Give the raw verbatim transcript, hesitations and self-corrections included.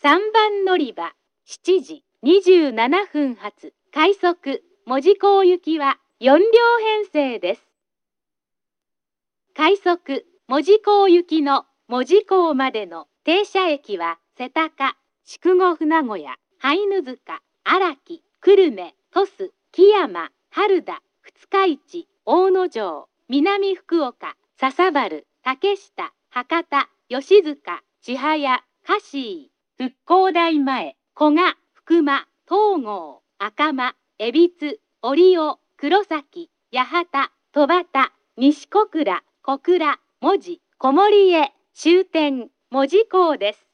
さんばん乗り場、しちじにじゅうななふん発、快速、門司港行きはよんりょう編成です。快速、門司港行きの門司港までの停車駅は、瀬高、筑後船小屋、灰沼塚、荒木、久留米、鳥栖、木山、原田、二日市、大野城、南福岡、笹原、竹下、博多、吉塚、千早、香椎、復興台前、古賀、福間、東郷、赤間、恵比寿、折尾、黒崎、八幡、戸端、西小倉、小倉、門司、小森へ終点、門司港です。